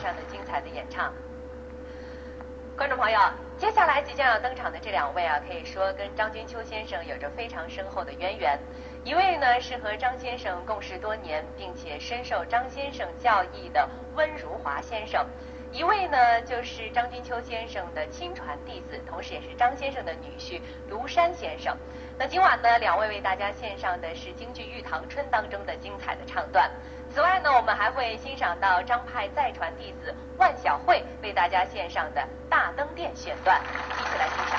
上的精彩的演唱。观众朋友，接下来即将要登场的这两位啊，可以说跟张君秋先生有着非常深厚的渊源。一位呢是和张先生共事多年，并且深受张先生教义的温如华先生；一位呢就是张君秋先生的亲传弟子，同时也是张先生的女婿庐山先生。那今晚呢，两位为大家献上的是京剧《玉堂春》当中的精彩的唱段。此外呢，我们还会欣赏到张派再传弟子万晓慧为大家献上的《大灯殿》选段，一起来欣赏。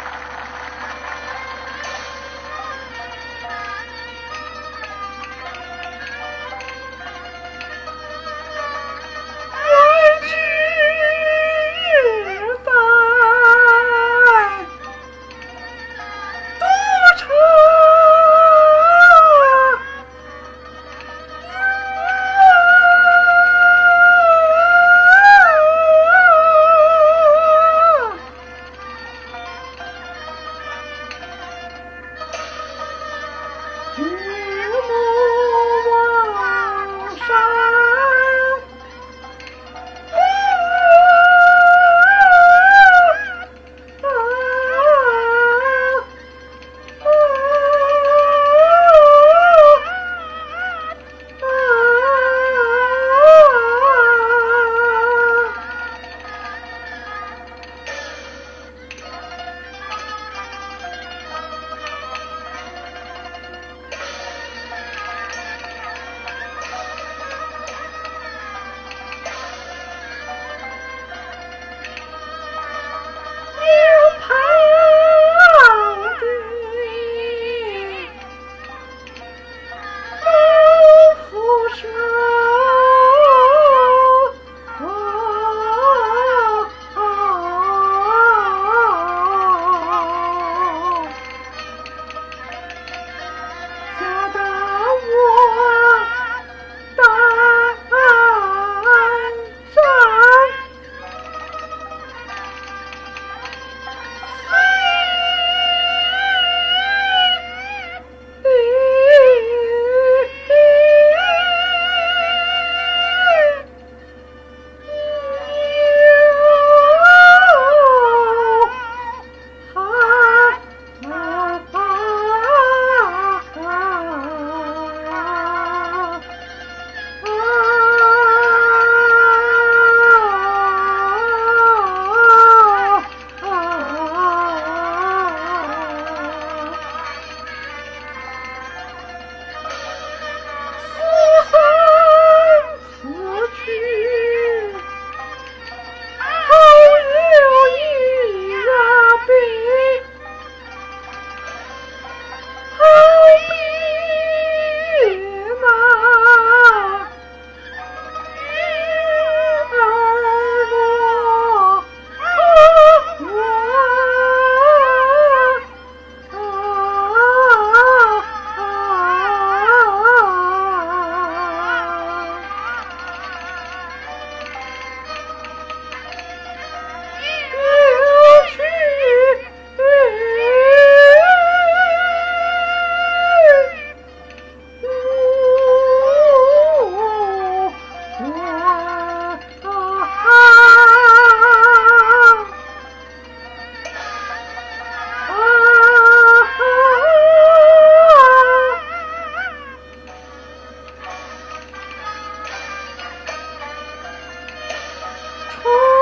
Oh